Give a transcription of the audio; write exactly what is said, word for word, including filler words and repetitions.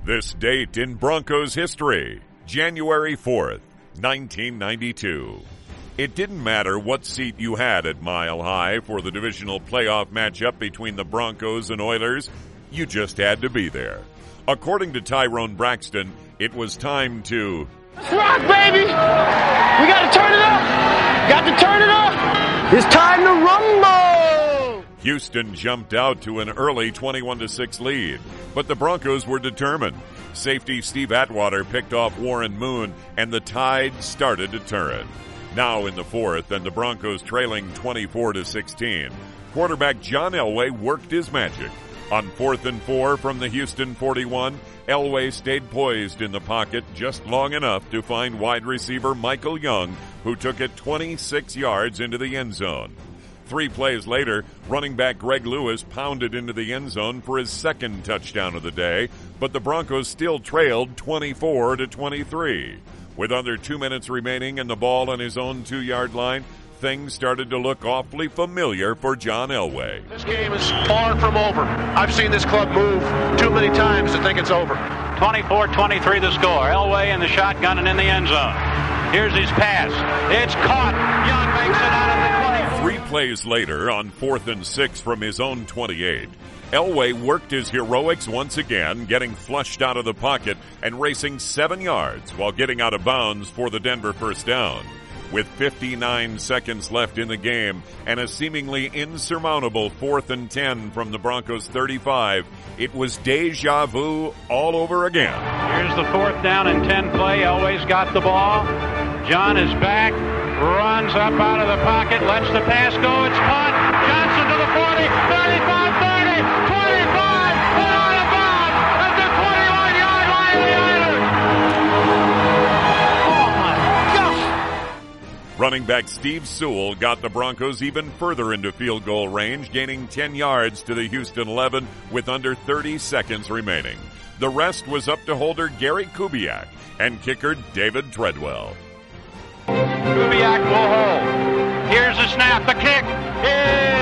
This date in Broncos history, January fourth, nineteen ninety-two. It didn't matter what seat you had at Mile High for the divisional playoff matchup between the Broncos and Oilers. You just had to be there. According to Tyrone Braxton, it was time to Let's rock, baby! We gotta turn it up! Got to turn it up! It's time to rumble! Houston jumped out to an early twenty-one to six lead, but the Broncos were determined. Safety Steve Atwater picked off Warren Moon, and the tide started to turn. Now in the fourth, and the Broncos trailing twenty-four to sixteen, quarterback John Elway worked his magic. On fourth and four from the Houston forty-one, Elway stayed poised in the pocket just long enough to find wide receiver Michael Young, who took it twenty-six yards into the end zone. Three plays later, running back Greg Lewis pounded into the end zone for his second touchdown of the day, but the Broncos still trailed twenty-four to twenty-three. With under two minutes remaining and the ball on his own two-yard line, things started to look awfully familiar for John Elway. This game is far from over. I've seen this club move too many times to think it's over. twenty-four twenty-three the score. Elway in the shotgun and in the end zone. Here's his pass. It's caught. Young makes it out of the twenty. Three plays later, on fourth and six from his own twenty-eight, Elway worked his heroics once again, getting flushed out of the pocket and racing seven yards while getting out of bounds for the Denver first down. With fifty-nine seconds left in the game and a seemingly insurmountable fourth and ten from the Broncos thirty-five, it was deja vu all over again. Here's the fourth down and ten play. Elway's got the ball. John is back, runs up out of the pocket, lets the pass go. It's caught. Johnson to the forty, thirty-five, thirty, twenty-five, and out of bounds at the twenty-one yard line of the Oilers. Oh my gosh! Running back Steve Sewell got the Broncos even further into field goal range, gaining ten yards to the Houston eleven with under thirty seconds remaining. The rest was up to holder Gary Kubiak and kicker David Treadwell. Kubiak will hold. Here's the snap, the kick. Is